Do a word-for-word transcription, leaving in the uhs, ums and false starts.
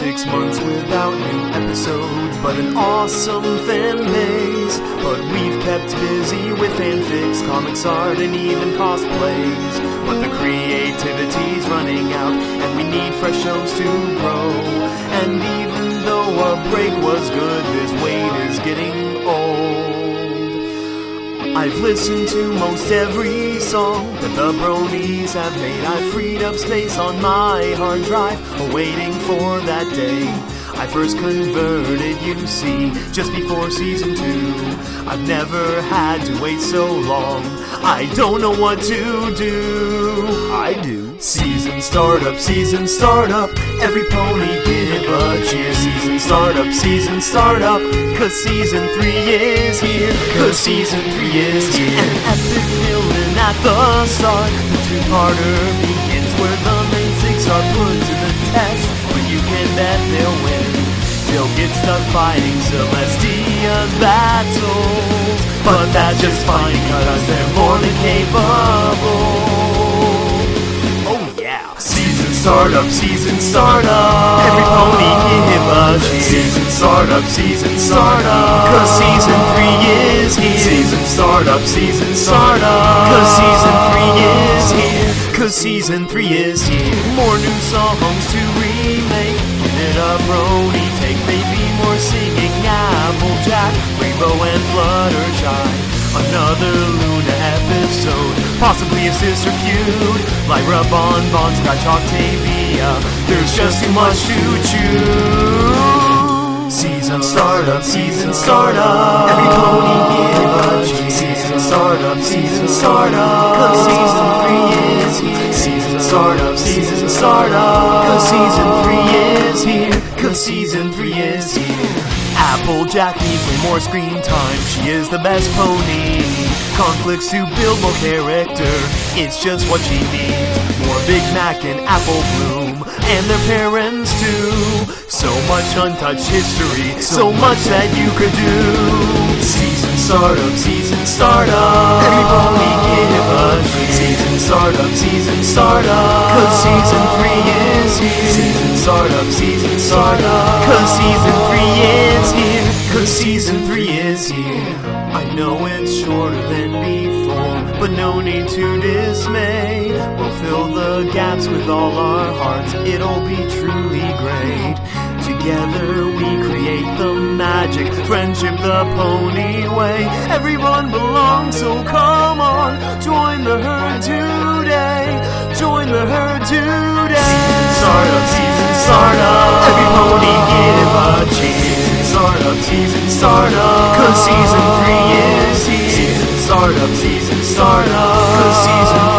six months without new episodes, but an awesome fan base. But we've kept busy with fanfics, comics art, and even cosplays. But the creativity's running out, and we need fresh shows to grow. And even though a break was good, this wait is getting old. I've listened to most every song that the bronies have made. I've freed up space on my hard drive, awaiting for that day I first converted, you see, just before season two. I've never had to wait so long, I don't know what to do. I do. Season startup, season startup, every pony give a cheer. Season startup, season startup, cause season three is here. Cause season three is here. An epic villain at the start. The two-parter begins where the main six are put to the test. But you can bet they'll win. They'll get stuck fighting Celestia's battles. But that's just fine cause they're more than capable. Season startup, season startup, every pony give a cheer. Season startup, season startup, cause season three is here. Season startup, season startup, cause season three is here. Cause season three is here. More new songs to remake. Give it a brony take, maybe more singing Applejack, Rainbow and Fluttershy. Another Luna episode, possibly a sister feud, Lyra, Bon Bon, Scratch, Octavia. There's just too much to choose. Season startup, season startup, every pony give a cheer. Season startup, season startup, cause season three is here. Season startup, season startup, cause season three is here. Cause season three is here. Applejack needs way more screen time, she is the best pony. Conflicts to build more character, it's just what she needs. More Big Mac and Apple Bloom, and their parents too. So much untouched history, so much that you could do. Season startup, season startup, every pony give a cheer. Season startup, season startup, cause season three is here. Season startup, season startup, cause season three is here. Cause season three is here. I know it's shorter than before, but no need to dismay. We'll fill the gaps with all our hearts, it'll be truly great. Together we create the magic, friendship the pony way. Everyone belongs, so come on, join the herd today. Join the herd today. Season startup, season startup, every pony give a cheer. Season startup, season startup, cause season three is here. Season startup, season startup, cause season